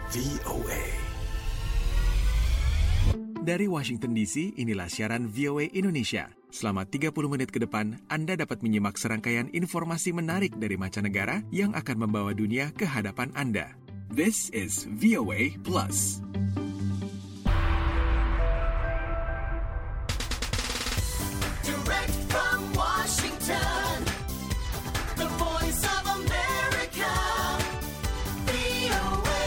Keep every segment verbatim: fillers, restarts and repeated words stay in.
V O A. Dari Washington D C, inilah siaran V O A Indonesia. Selama tiga puluh menit ke depan, Anda dapat menyimak serangkaian informasi menarik dari mancanegara yang akan membawa dunia ke hadapan Anda. This is V O A Plus. Direct from Washington, the voice of America, V O A.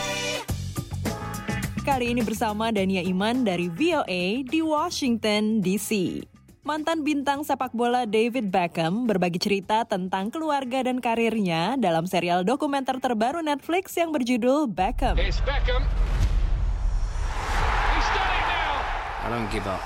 Kali ini bersama Dania Iman dari V O A di Washington D C. Mantan bintang sepak bola David Beckham berbagi cerita tentang keluarga dan karirnya dalam serial dokumenter terbaru Netflix yang berjudul Beckham. It's Beckham. He's done it now. I don't give up.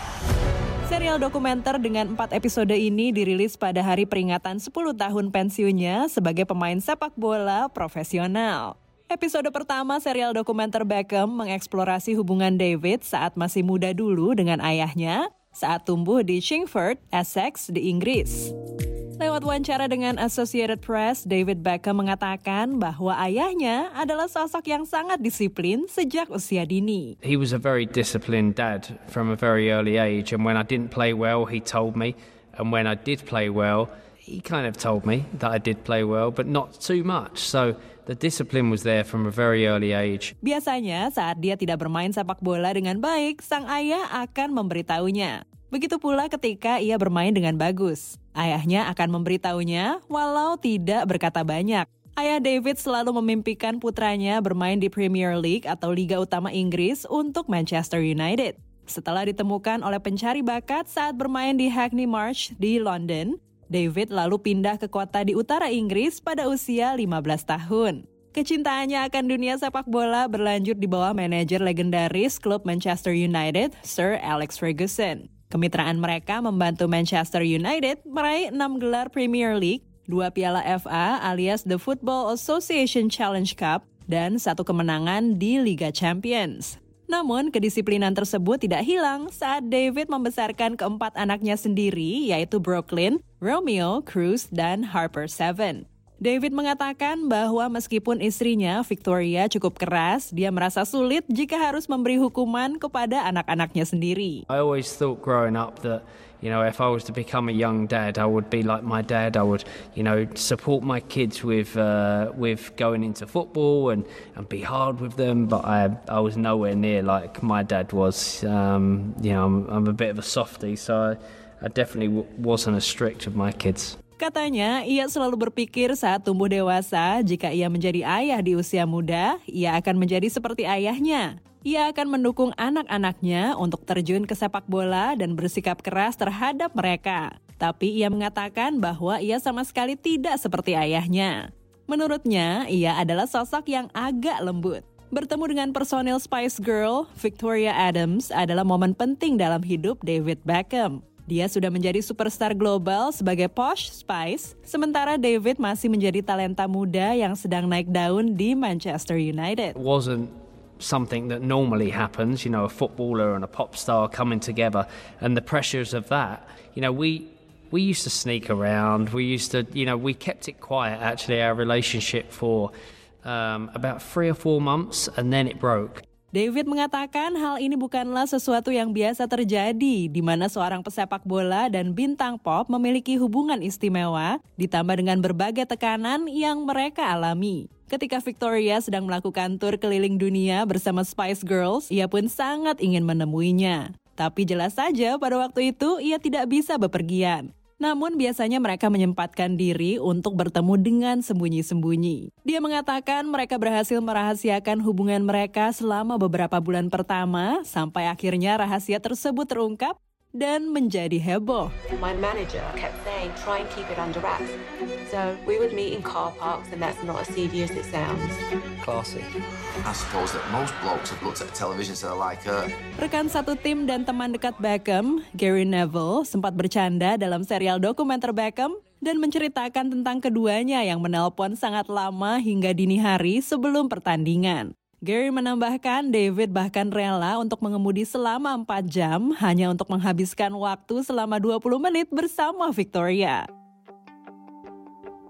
Serial dokumenter dengan empat episode ini dirilis pada hari peringatan sepuluh tahun pensiunnya sebagai pemain sepak bola profesional. Episode pertama serial dokumenter Beckham mengeksplorasi hubungan David saat masih muda dulu dengan ayahnya saat tumbuh di Chingford, Essex di Inggris. Lewat wawancara dengan Associated Press, David Beckham mengatakan bahwa ayahnya adalah sosok yang sangat disiplin sejak usia dini. He was a very disciplined dad from a very early age, and when I didn't play well, he told me, and when I did play well, he kind of told me that I did play well, but not too much. So the discipline was there from a very early age. Biasanya saat dia tidak bermain sepak bola dengan baik, sang ayah akan memberitahunya. Begitu pula ketika ia bermain dengan bagus. Ayahnya akan memberitahunya walau tidak berkata banyak. Ayah David selalu memimpikan putranya bermain di Premier League atau Liga Utama Inggris untuk Manchester United. Setelah ditemukan oleh pencari bakat saat bermain di Hackney Marsh di London, David lalu pindah ke kota di utara Inggris pada usia lima belas tahun. Kecintaannya akan dunia sepak bola berlanjut di bawah manajer legendaris klub Manchester United, Sir Alex Ferguson. Kemitraan mereka membantu Manchester United meraih enam gelar Premier League, dua piala F A alias The Football Association Challenge Cup, dan satu kemenangan di Liga Champions. Namun, kedisiplinan tersebut tidak hilang saat David membesarkan keempat anaknya sendiri, yaitu Brooklyn, Romeo, Cruz, dan Harper Seven. David mengatakan bahwa meskipun istrinya, Victoria, cukup keras, dia merasa sulit jika harus memberi hukuman kepada anak-anaknya sendiri. I always thought growing up that, you know, if I was to become a young dad, I would be like my dad. I would, you know, support my kids with uh, with going into football and, and be hard with them. But I I was nowhere near like my dad was. Um, you know, I'm, I'm a bit of a softie, so I, I definitely w- wasn't as strict with my kids. Katanya, ia selalu berpikir saat tumbuh dewasa, jika ia menjadi ayah di usia muda, ia akan menjadi seperti ayahnya. Ia akan mendukung anak-anaknya untuk terjun ke sepak bola dan bersikap keras terhadap mereka. Tapi ia mengatakan bahwa ia sama sekali tidak seperti ayahnya. Menurutnya, ia adalah sosok yang agak lembut. Bertemu dengan personil Spice Girl, Victoria Adams adalah momen penting dalam hidup David Beckham. Dia sudah menjadi superstar global sebagai Posh Spice, sementara David masih menjadi talenta muda yang sedang naik daun di Manchester United. It wasn't something that normally happens, you know, a footballer and a pop star coming together, and the pressures of that. You know, we we used to sneak around. We used to, you know, we kept it quiet, actually, our relationship for um, about three or four months, and then it broke. David mengatakan hal ini bukanlah sesuatu yang biasa terjadi, di mana seorang pesepak bola dan bintang pop memiliki hubungan istimewa, ditambah dengan berbagai tekanan yang mereka alami. Ketika Victoria sedang melakukan tur keliling dunia bersama Spice Girls, ia pun sangat ingin menemuinya. Tapi jelas saja pada waktu itu ia tidak bisa bepergian. Namun biasanya mereka menyempatkan diri untuk bertemu dengan sembunyi-sembunyi. Dia mengatakan mereka berhasil merahasiakan hubungan mereka selama beberapa bulan pertama, sampai akhirnya rahasia tersebut terungkap dan menjadi heboh. My manager kept saying, try and keep it under wraps. So we would meet in car parks and that's not as seedy as it sounds. Classy. I suppose that most blokes have looked at television so they're like her. Rekan satu tim dan teman dekat Beckham, Gary Neville, sempat bercanda dalam serial dokumenter Beckham dan menceritakan tentang keduanya yang menelpon sangat lama hingga dini hari sebelum pertandingan. Gary menambahkan David bahkan rela untuk mengemudi selama empat jam hanya untuk menghabiskan waktu selama dua puluh menit bersama Victoria.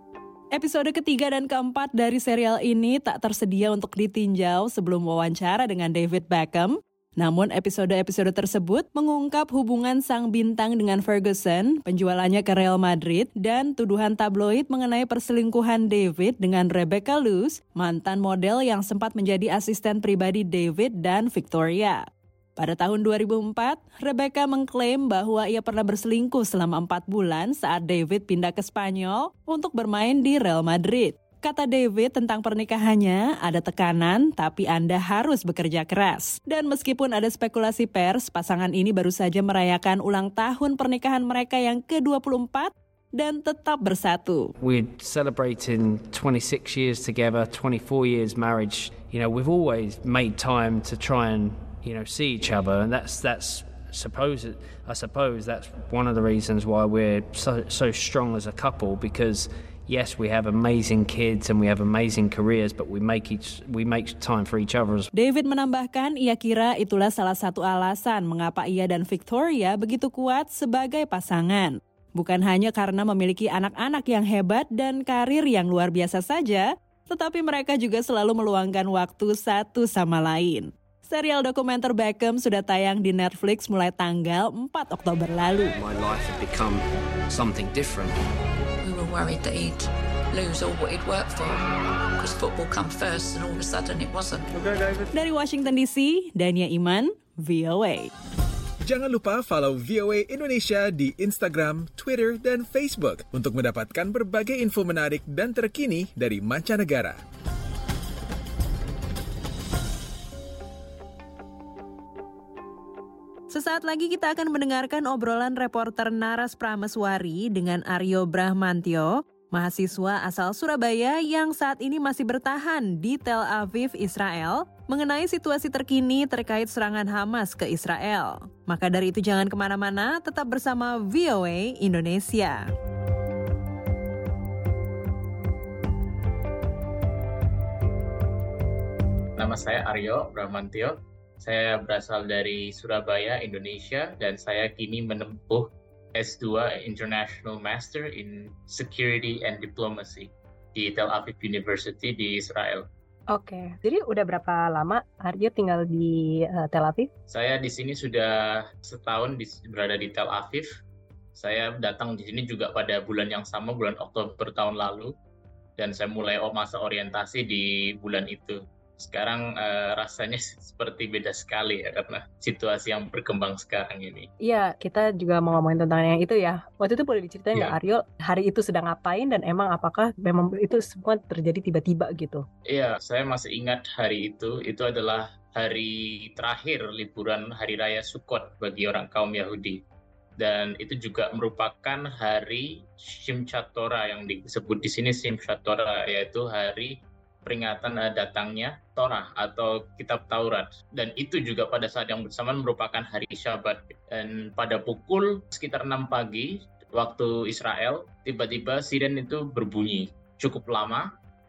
Episode ketiga dan keempat dari serial ini tak tersedia untuk ditinjau sebelum wawancara dengan David Beckham. Namun episode-episode tersebut mengungkap hubungan sang bintang dengan Ferguson, penjualannya ke Real Madrid, dan tuduhan tabloid mengenai perselingkuhan David dengan Rebecca Luz, mantan model yang sempat menjadi asisten pribadi David dan Victoria. Pada tahun dua ribu empat, Rebecca mengklaim bahwa ia pernah berselingkuh selama empat bulan saat David pindah ke Spanyol untuk bermain di Real Madrid. Kata David tentang pernikahannya, ada tekanan tapi Anda harus bekerja keras. Dan meskipun ada spekulasi pers, pasangan ini baru saja merayakan ulang tahun pernikahan mereka yang ke dua puluh empat dan tetap bersatu. We're celebrating twenty-six years together, twenty-four years marriage. You know, we've always made time to try and you know, see each other, and that's that's suppose I suppose that's one of the reasons why we're so so strong as a couple. Because yes, we have amazing kids and we have amazing careers, but we make each we make time for each other. David menambahkan, ia kira itulah salah satu alasan mengapa ia dan Victoria begitu kuat sebagai pasangan. Bukan hanya karena memiliki anak-anak yang hebat dan karir yang luar biasa saja, tetapi mereka juga selalu meluangkan waktu satu sama lain. Serial dokumenter Beckham sudah tayang di Netflix mulai tanggal empat Oktober lalu. My life had become something different. We were worried that he'd lose all what he'd worked for because football come first and all of a sudden it wasn't. Dari Washington D C, Dania Iman, V O A. Jangan lupa follow V O A Indonesia di Instagram, Twitter, dan Facebook untuk mendapatkan berbagai info menarik dan terkini dari mancanegara. Sesaat lagi kita akan mendengarkan obrolan reporter Naras Prameswari dengan Aryo Brahmantio, mahasiswa asal Surabaya yang saat ini masih bertahan di Tel Aviv, Israel, mengenai situasi terkini terkait serangan Hamas ke Israel. Maka dari itu jangan kemana-mana, tetap bersama V O A Indonesia. Nama saya Aryo Brahmantio. Saya berasal dari Surabaya, Indonesia, dan saya kini menempuh S dua International Master in Security and Diplomacy di Tel Aviv University di Israel. Oke, jadi udah berapa lama Aryo tinggal di uh, Tel Aviv? Saya di sini sudah setahun di, berada di Tel Aviv. Saya datang di sini juga pada bulan yang sama, bulan Oktober tahun lalu, dan saya mulai masa orientasi di bulan itu. Sekarang uh, rasanya seperti beda sekali ya karena situasi yang berkembang sekarang ini. Iya, kita juga mau ngomongin tentang yang itu ya. Waktu itu boleh diceritain nggak, Ya. Aryo, hari itu sedang ngapain dan emang apakah memang itu semua terjadi tiba-tiba gitu? Iya, saya masih ingat hari itu. Itu adalah hari terakhir liburan Hari Raya Sukkot bagi orang kaum Yahudi. Dan itu juga merupakan hari Simchat Torah yang disebut di sini Simchat Torah, yaitu hari peringatan uh, datangnya Torah atau Kitab Taurat. Dan itu juga pada saat yang bersamaan merupakan hari Syabat. Dan pada pukul sekitar enam pagi waktu Israel, tiba-tiba siren itu berbunyi cukup lama.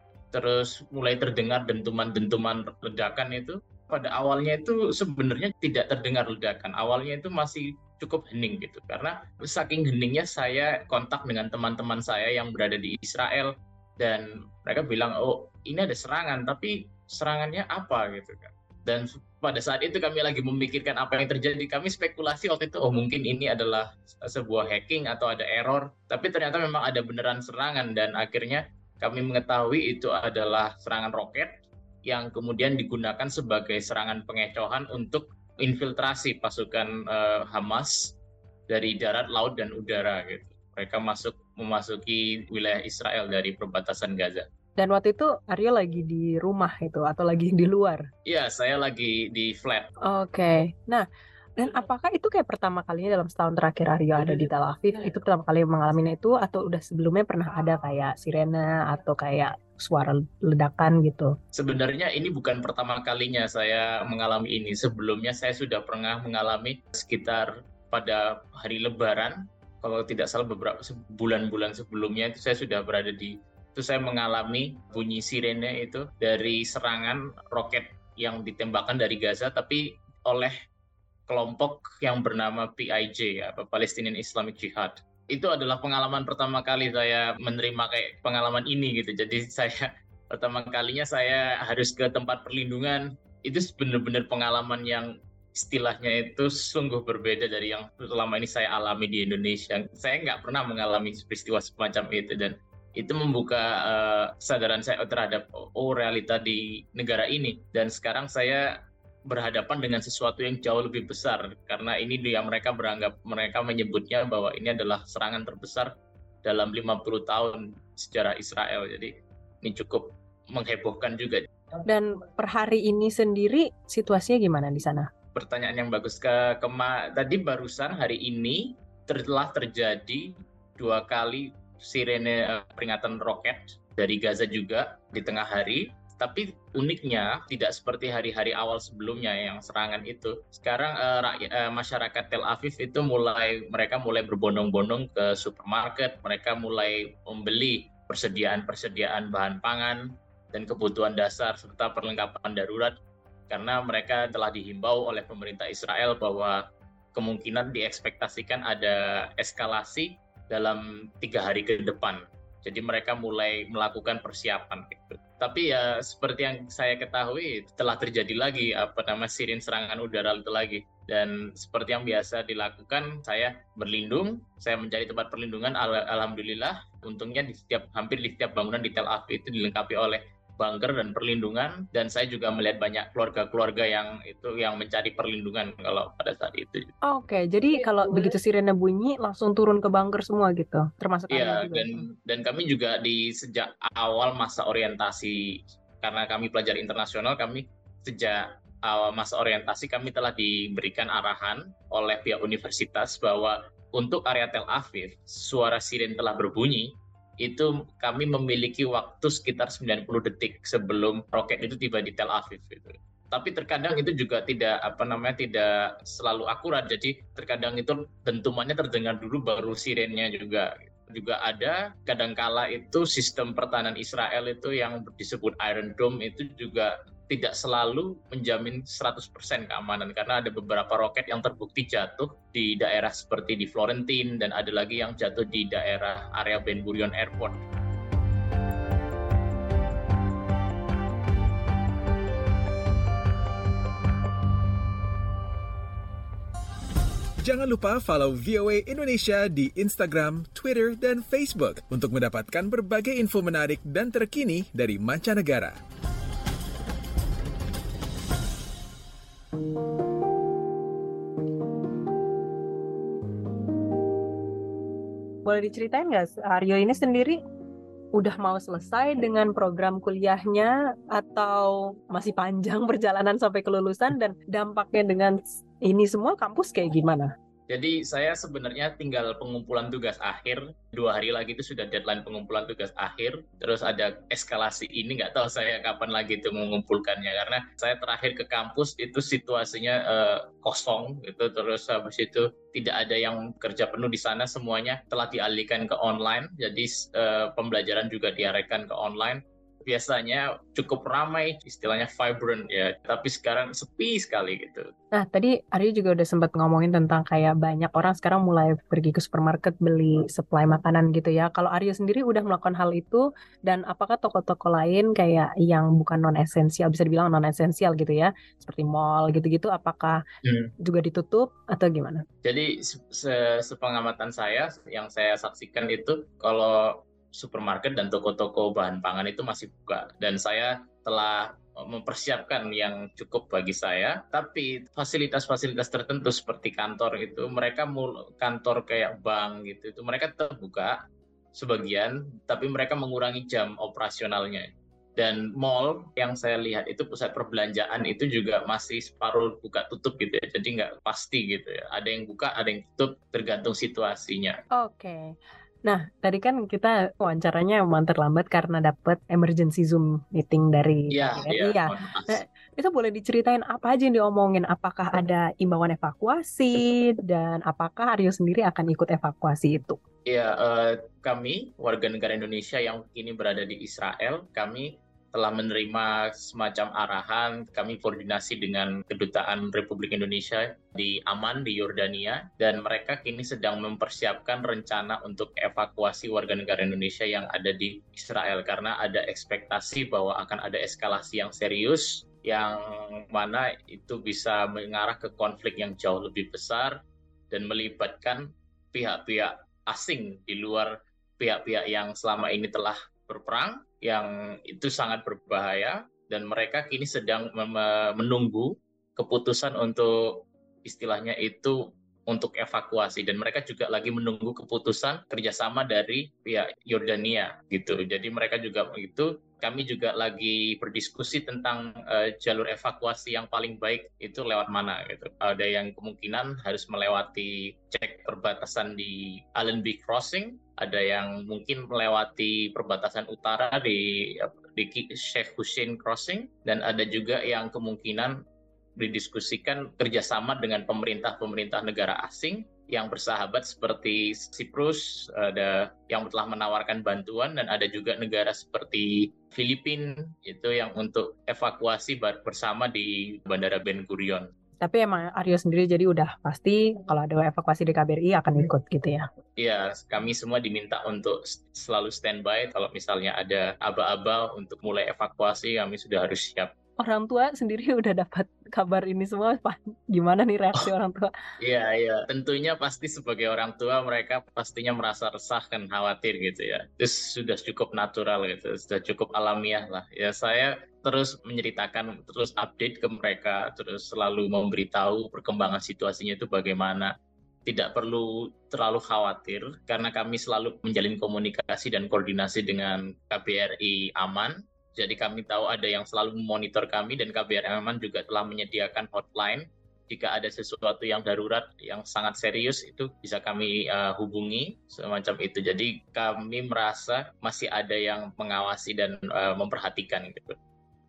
Terus mulai terdengar dentuman-dentuman ledakan itu. Pada awalnya itu sebenarnya tidak terdengar ledakan. Awalnya itu masih cukup hening gitu. Karena saking heningnya saya kontak dengan teman-teman saya yang berada di Israel. Dan mereka bilang, oh ini ada serangan, tapi serangannya apa gitu kan. Dan pada saat itu kami lagi memikirkan apa yang terjadi. Kami spekulasi waktu itu, oh mungkin ini adalah sebuah hacking atau ada error. Tapi ternyata memang ada beneran serangan. Dan akhirnya kami mengetahui itu adalah serangan roket yang kemudian digunakan sebagai serangan pengecohan untuk infiltrasi pasukan uh, Hamas dari darat, laut, dan udara gitu. Mereka masuk memasuki wilayah Israel dari perbatasan Gaza. Dan waktu itu Aryo lagi di rumah itu atau lagi di luar? Iya, saya lagi di flat. Oke, nah dan apakah itu kayak pertama kalinya dalam setahun terakhir Aryo ada di Tel Aviv? Itu pertama kali mengalami itu atau udah sebelumnya pernah ada kayak sirene atau kayak suara ledakan gitu? Sebenarnya ini bukan pertama kalinya saya mengalami ini. Sebelumnya saya sudah pernah mengalami sekitar pada hari Lebaran. Kalau tidak salah beberapa bulan-bulan sebelumnya itu saya sudah berada di itu saya mengalami bunyi sirene itu dari serangan roket yang ditembakkan dari Gaza tapi oleh kelompok yang bernama P I J ya, Palestinian Islamic Jihad. itu adalah pengalaman pertama kali saya menerima kayak pengalaman ini gitu. Jadi saya pertama kalinya saya harus ke tempat perlindungan. Itu benar-benar pengalaman yang istilahnya itu sungguh berbeda dari yang selama ini saya alami di Indonesia. Saya nggak pernah mengalami peristiwa semacam itu, dan itu membuka uh, kesadaran saya terhadap oh realita di negara ini. Dan sekarang saya berhadapan dengan sesuatu yang jauh lebih besar, karena ini dia mereka beranggap, mereka menyebutnya bahwa ini adalah serangan terbesar dalam lima puluh tahun sejarah Israel. Jadi ini cukup menghebohkan juga. Dan per hari ini sendiri situasinya gimana di sana? Pertanyaan yang bagus. Ke kema tadi barusan hari ini telah terjadi dua kali sirene uh, peringatan roket dari Gaza juga di tengah hari. Tapi uniknya tidak seperti hari-hari awal sebelumnya yang serangan itu. Sekarang uh, rakyat, uh, masyarakat Tel Aviv itu mulai mereka mulai berbondong-bondong ke supermarket, mereka mulai membeli persediaan-persediaan bahan pangan dan kebutuhan dasar serta perlengkapan darurat, karena mereka telah dihimbau oleh pemerintah Israel bahwa kemungkinan diekspektasikan ada eskalasi dalam tiga hari ke depan. Jadi mereka mulai melakukan persiapan gitu. Tapi ya seperti yang saya ketahui telah terjadi lagi apa nama sirin serangan udara itu lagi. Dan seperti yang biasa dilakukan, saya berlindung, saya mencari tempat perlindungan. Al- Alhamdulillah, untungnya di setiap hampir di setiap bangunan di Tel Aviv itu dilengkapi oleh bunker dan perlindungan, dan saya juga melihat banyak keluarga-keluarga yang itu yang mencari perlindungan kalau pada saat itu. Oke, jadi kalau begitu sirene bunyi langsung turun ke bunker semua gitu, termasuk Iya, Anda juga. dan dan kami juga di sejak awal masa orientasi, karena kami pelajar internasional, kami sejak awal masa orientasi kami telah diberikan arahan oleh pihak universitas bahwa untuk area Tel Aviv suara siren telah berbunyi, itu kami memiliki waktu sekitar sembilan puluh detik sebelum roket itu tiba di Tel Aviv gitu. Tapi terkadang itu juga tidak apa namanya tidak selalu akurat. Jadi terkadang itu dentumannya terdengar dulu baru sirennya juga. Juga ada kadangkala itu sistem pertahanan Israel itu yang disebut Iron Dome itu juga tidak selalu menjamin seratus persen keamanan, karena ada beberapa roket yang terbukti jatuh di daerah seperti di Florentine, dan ada lagi yang jatuh di daerah area Ben Gurion Airport. Jangan lupa follow V O A Indonesia di Instagram, Twitter, dan Facebook untuk mendapatkan berbagai info menarik dan terkini dari mancanegara. Boleh diceritain nggak, Aryo ini sendiri udah mau selesai dengan program kuliahnya atau masih panjang perjalanan sampai kelulusan, dan dampaknya dengan ini semua kampus kayak gimana? Jadi saya sebenarnya tinggal pengumpulan tugas akhir, dua hari lagi itu sudah deadline pengumpulan tugas akhir, terus ada eskalasi ini, nggak tahu saya kapan lagi itu mengumpulkannya, karena saya terakhir ke kampus itu situasinya uh, kosong gitu, terus habis itu tidak ada yang kerja penuh di sana, semuanya telah dialihkan ke online, jadi uh, pembelajaran juga diarahkan ke online. Biasanya cukup ramai, istilahnya vibrant ya, tapi sekarang sepi sekali gitu. Nah, tadi Aryo juga udah sempat ngomongin tentang kayak banyak orang sekarang mulai pergi ke supermarket beli supply makanan gitu ya. Kalau Aryo sendiri udah melakukan hal itu, dan apakah toko-toko lain kayak yang bukan non-esensial, bisa dibilang non-esensial gitu ya, seperti mall gitu-gitu, apakah hmm. juga ditutup atau gimana? Jadi se- sepengamatan saya, yang saya saksikan itu kalau supermarket dan toko-toko bahan pangan itu masih buka, dan saya telah mempersiapkan yang cukup bagi saya. Tapi fasilitas-fasilitas tertentu seperti kantor itu, mereka mul- kantor kayak bank gitu, itu mereka tetap buka sebagian, tapi mereka mengurangi jam operasionalnya. Dan mall yang saya lihat itu, pusat perbelanjaan itu juga masih separuh buka tutup gitu ya, jadi nggak pasti gitu ya, ada yang buka ada yang tutup tergantung situasinya. Oke. Okay. Nah, tadi kan kita wawancaranya emang terlambat karena dapat emergency Zoom meeting dari Iya, iya. iya. Nah, itu boleh diceritain apa aja yang diomongin? Apakah ada imbauan evakuasi, dan apakah Aryo sendiri akan ikut evakuasi itu? Iya, uh, kami warga negara Indonesia yang kini berada di Israel, kami telah menerima semacam arahan. Kami koordinasi dengan Kedutaan Republik Indonesia di Amman di Yordania, dan mereka kini sedang mempersiapkan rencana untuk evakuasi warga negara Indonesia yang ada di Israel, karena ada ekspektasi bahwa akan ada eskalasi yang serius yang mana itu bisa mengarah ke konflik yang jauh lebih besar dan melibatkan pihak-pihak asing di luar pihak-pihak yang selama ini telah berperang, yang itu sangat berbahaya, dan mereka kini sedang menunggu keputusan untuk istilahnya itu untuk evakuasi, dan mereka juga lagi menunggu keputusan kerjasama dari pihak Yordania gitu. Jadi mereka juga itu, kami juga lagi berdiskusi tentang uh, jalur evakuasi yang paling baik itu lewat mana gitu. Ada yang kemungkinan harus melewati cek perbatasan di Allenby Crossing, ada yang mungkin melewati perbatasan utara di di Sheikh Hussein Crossing, dan ada juga yang kemungkinan didiskusikan kerjasama dengan pemerintah-pemerintah negara asing yang bersahabat seperti Siprus, ada yang telah menawarkan bantuan, dan ada juga negara seperti Filipina itu yang untuk evakuasi bersama di Bandara Ben Gurion. Tapi emang Aryo sendiri jadi udah pasti kalau ada evakuasi di K B R I akan ikut gitu ya? Iya, kami semua diminta untuk selalu standby. Kalau misalnya ada aba-aba untuk mulai evakuasi, kami sudah harus siap. Orang tua sendiri udah dapat kabar ini semua, Pak. Gimana nih reaksi oh, orang tua? Iya, iya. Tentunya pasti sebagai orang tua mereka pastinya merasa resah dan khawatir gitu ya. Terus sudah cukup natural gitu, sudah cukup alamiah lah. Ya saya terus menceritakan, terus update ke mereka, terus selalu memberitahu perkembangan situasinya itu bagaimana. Tidak perlu terlalu khawatir karena kami selalu menjalin komunikasi dan koordinasi dengan K B R I Amman. Jadi kami tahu ada yang selalu memonitor kami, dan K B R I Amman juga telah menyediakan hotline. Jika ada sesuatu yang darurat, yang sangat serius, itu bisa kami uh, hubungi, semacam itu. Jadi kami merasa masih ada yang mengawasi dan uh, memperhatikan gitu.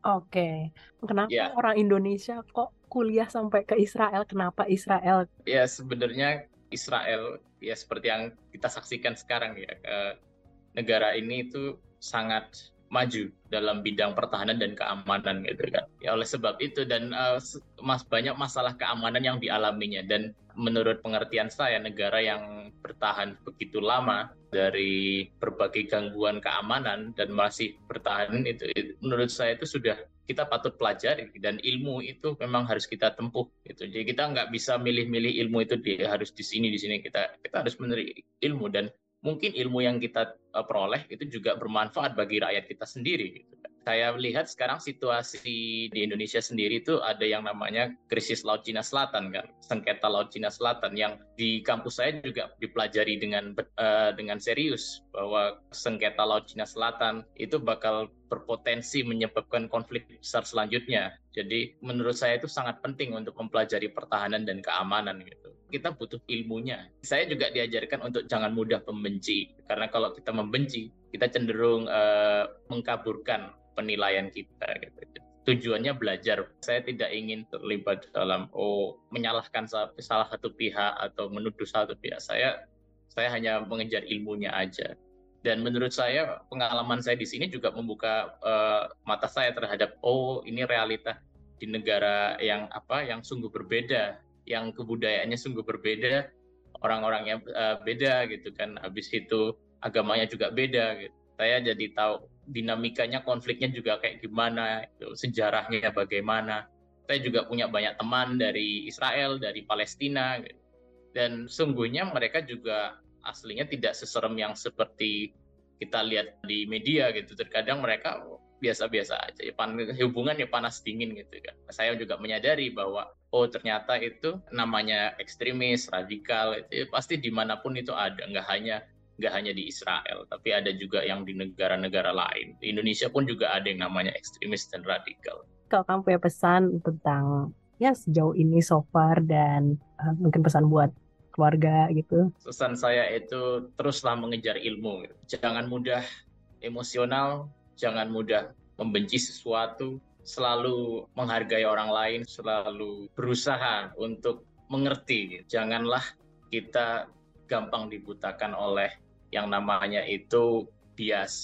Oke, kenapa Ya. orang Indonesia kok kuliah sampai ke Israel? Kenapa Israel? Ya sebenarnya Israel, ya seperti yang kita saksikan sekarang ya, uh, negara ini itu sangat maju dalam bidang pertahanan dan keamanan gitu kan. Ya oleh sebab itu, dan uh, mas banyak masalah keamanan yang dialaminya, dan menurut pengertian saya negara yang bertahan begitu lama dari berbagai gangguan keamanan dan masih bertahan itu, itu menurut saya itu sudah kita patut pelajari, dan ilmu itu memang harus kita tempuh gitu. Jadi kita nggak bisa milih-milih ilmu itu di, harus di sini di sini kita kita harus menerima ilmu, dan mungkin ilmu yang kita uh, peroleh itu juga bermanfaat bagi rakyat kita sendiri gitu. Saya lihat sekarang situasi di Indonesia sendiri itu ada yang namanya krisis Laut Cina Selatan kan, sengketa Laut Cina Selatan, yang di kampus saya juga dipelajari dengan uh, dengan serius bahwa sengketa Laut Cina Selatan itu bakal berpotensi menyebabkan konflik besar selanjutnya. Jadi menurut saya itu sangat penting untuk mempelajari pertahanan dan keamanan gitu. Kita butuh ilmunya. Saya juga diajarkan untuk jangan mudah membenci, karena kalau kita membenci, kita cenderung uh, mengkaburkan penilaian kita gitu. Tujuannya belajar. Saya tidak ingin terlibat dalam oh menyalahkan salah satu pihak atau menuduh satu pihak. Saya saya hanya mengejar ilmunya aja. Dan menurut saya pengalaman saya di sini juga membuka uh, mata saya terhadap oh ini realita di negara yang apa yang sungguh berbeda, yang kebudayaannya sungguh berbeda, orang-orangnya uh, beda gitu kan. Habis itu agamanya juga beda gitu. Saya jadi tahu dinamikanya, konfliknya juga kayak gimana, gitu. Sejarahnya bagaimana. Saya juga punya banyak teman dari Israel, dari Palestina gitu. Dan sungguhnya mereka juga aslinya tidak seserem yang seperti kita lihat di media gitu. Terkadang mereka biasa-biasa aja, ya, hubungan ya panas dingin gitu kan. Saya juga menyadari bahwa oh ternyata itu namanya ekstremis, radikal, itu ya, pasti dimanapun itu ada, nggak hanya nggak hanya di Israel, tapi ada juga yang di negara-negara lain. Di Indonesia pun juga ada yang namanya ekstremis dan radikal. Kalau kamu punya pesan tentang ya sejauh ini so far, dan uh, mungkin pesan buat keluarga gitu. Pesan saya itu teruslah mengejar ilmu. Jangan mudah emosional, jangan mudah membenci sesuatu, selalu menghargai orang lain, selalu berusaha untuk mengerti. Janganlah kita gampang dibutakan oleh yang namanya itu bias,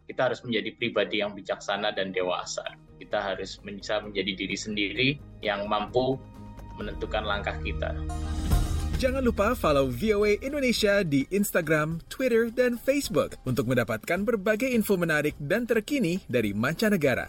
kita harus menjadi pribadi yang bijaksana dan dewasa. Kita harus bisa menjadi diri sendiri yang mampu menentukan langkah kita. Jangan lupa follow V O A Indonesia di Instagram, Twitter, dan Facebook untuk mendapatkan berbagai info menarik dan terkini dari mancanegara.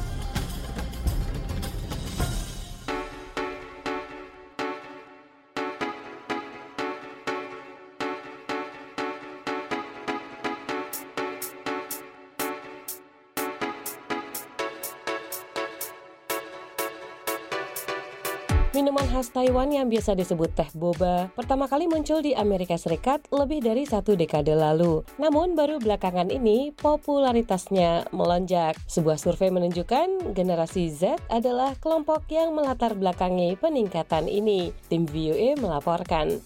Minuman khas Taiwan yang biasa disebut teh boba pertama kali muncul di Amerika Serikat lebih dari satu dekade lalu. Namun baru belakangan ini popularitasnya melonjak. Sebuah survei menunjukkan generasi Z adalah kelompok yang melatar belakangi peningkatan ini. Tim V O A melaporkan.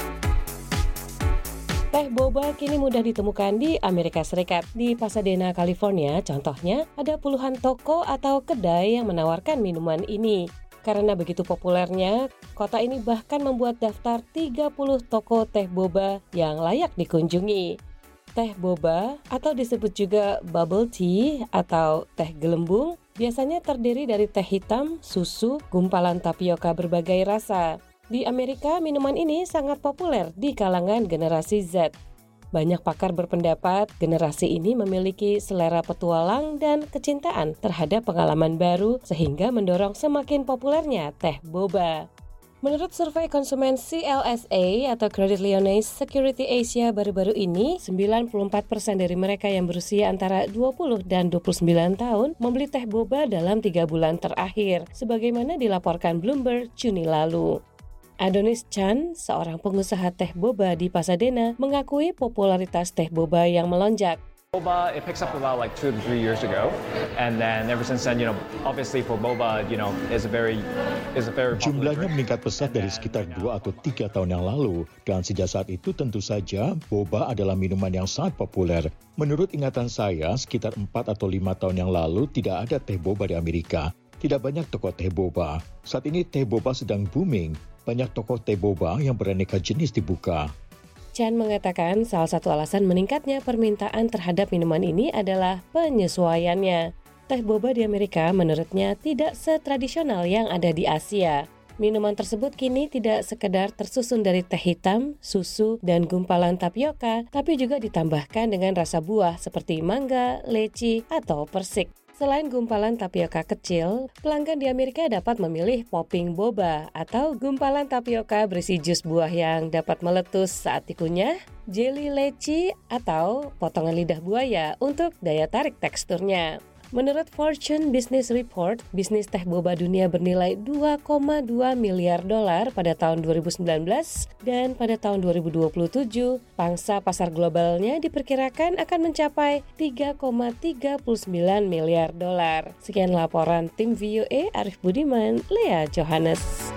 Teh boba kini mudah ditemukan di Amerika Serikat. Di Pasadena, California, contohnya, ada puluhan toko atau kedai yang menawarkan minuman ini. Karena begitu populernya, kota ini bahkan membuat daftar tiga puluh toko teh boba yang layak dikunjungi. Teh boba, atau disebut juga bubble tea atau teh gelembung, biasanya terdiri dari teh hitam, susu, gumpalan tapioka berbagai rasa. Di Amerika, minuman ini sangat populer di kalangan generasi Z. Banyak pakar berpendapat generasi ini memiliki selera petualang dan kecintaan terhadap pengalaman baru sehingga mendorong semakin populernya teh boba. Menurut survei konsumen C L S A atau Credit Lyonnais Security Asia baru-baru ini, sembilan puluh empat persen dari mereka yang berusia antara dua puluh dan dua puluh sembilan tahun membeli teh boba dalam tiga bulan terakhir, sebagaimana dilaporkan Bloomberg Juni lalu. Adonis Chan, seorang pengusaha teh boba di Pasadena, mengakui popularitas teh boba yang melonjak. Boba, it picks up about like two to three years ago, and then ever since then, you know, obviously for boba, you know, is a very, is a very. Jumlahnya meningkat pesat dari sekitar dua atau tiga tahun yang lalu, dan sejak saat itu tentu saja boba adalah minuman yang sangat populer. Menurut ingatan saya, sekitar empat atau lima tahun yang lalu tidak ada teh boba di Amerika. Tidak banyak toko teh boba. Saat ini teh boba sedang booming. Banyak toko teh boba yang beraneka jenis dibuka. Chan mengatakan salah satu alasan meningkatnya permintaan terhadap minuman ini adalah penyesuaiannya. Teh boba di Amerika menurutnya tidak setradisional yang ada di Asia. Minuman tersebut kini tidak sekedar tersusun dari teh hitam, susu, dan gumpalan tapioka, tapi juga ditambahkan dengan rasa buah seperti mangga, leci, atau persik. Selain gumpalan tapioka kecil, pelanggan di Amerika dapat memilih popping boba atau gumpalan tapioka berisi jus buah yang dapat meletus saat dikunyah, jelly leci, atau potongan lidah buaya untuk daya tarik teksturnya. Menurut Fortune Business Report, bisnis teh boba dunia bernilai dua koma dua miliar dolar pada tahun dua ribu sembilan belas dan pada tahun dua ribu dua puluh tujuh, pangsa pasar globalnya diperkirakan akan mencapai tiga koma tiga sembilan miliar dolar. Sekian laporan tim V O A, Arif Budiman, Lea Johannes.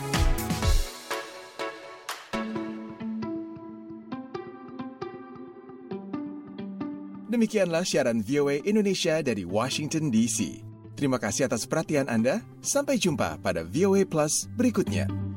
Demikianlah siaran V O A Indonesia dari Washington D C. Terima kasih atas perhatian Anda. Sampai jumpa pada V O A Plus berikutnya.